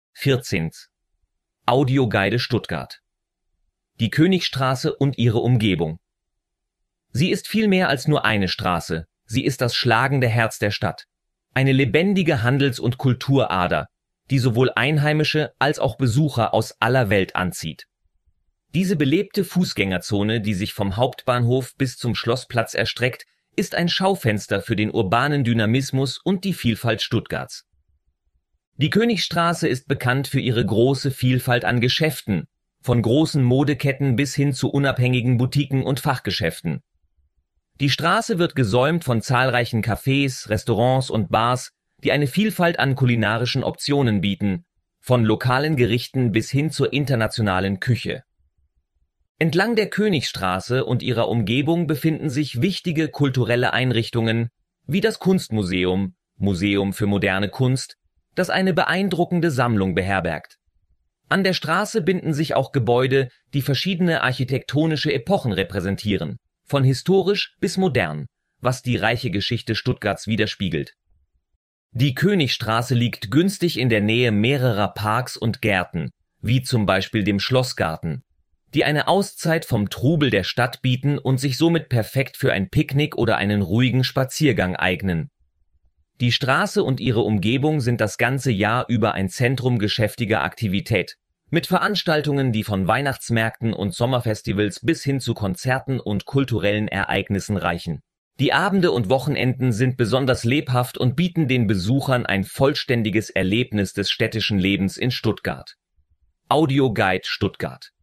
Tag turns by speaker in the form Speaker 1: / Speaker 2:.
Speaker 1: 14. Audioguide Stuttgart. Die Königstraße und ihre Umgebung. Sie ist viel mehr als nur eine Straße. Sie ist das schlagende Herz der Stadt. Eine lebendige Handels- und Kulturader, die sowohl Einheimische als auch Besucher aus aller Welt anzieht. Diese belebte Fußgängerzone, die sich vom Hauptbahnhof bis zum Schlossplatz erstreckt, ist ein Schaufenster für den urbanen Dynamismus und die Vielfalt Stuttgarts. Die Königstraße ist bekannt für ihre große Vielfalt an Geschäften, von großen Modeketten bis hin zu unabhängigen Boutiquen und Fachgeschäften. Die Straße wird gesäumt von zahlreichen Cafés, Restaurants und Bars, die eine Vielfalt an kulinarischen Optionen bieten, von lokalen Gerichten bis hin zur internationalen Küche. Entlang der Königstraße und ihrer Umgebung befinden sich wichtige kulturelle Einrichtungen wie das Kunstmuseum, Museum für moderne Kunst, das eine beeindruckende Sammlung beherbergt. An der Straße binden sich auch Gebäude, die verschiedene architektonische Epochen repräsentieren, von historisch bis modern, was die reiche Geschichte Stuttgarts widerspiegelt. Die Königstraße liegt günstig in der Nähe mehrerer Parks und Gärten, wie zum Beispiel dem Schlossgarten, die eine Auszeit vom Trubel der Stadt bieten und sich somit perfekt für ein Picknick oder einen ruhigen Spaziergang eignen. Die Straße und ihre Umgebung sind das ganze Jahr über ein Zentrum geschäftiger Aktivität, mit Veranstaltungen, die von Weihnachtsmärkten und Sommerfestivals bis hin zu Konzerten und kulturellen Ereignissen reichen. Die Abende und Wochenenden sind besonders lebhaft und bieten den Besuchern ein vollständiges Erlebnis des städtischen Lebens in Stuttgart. Audioguide Stuttgart.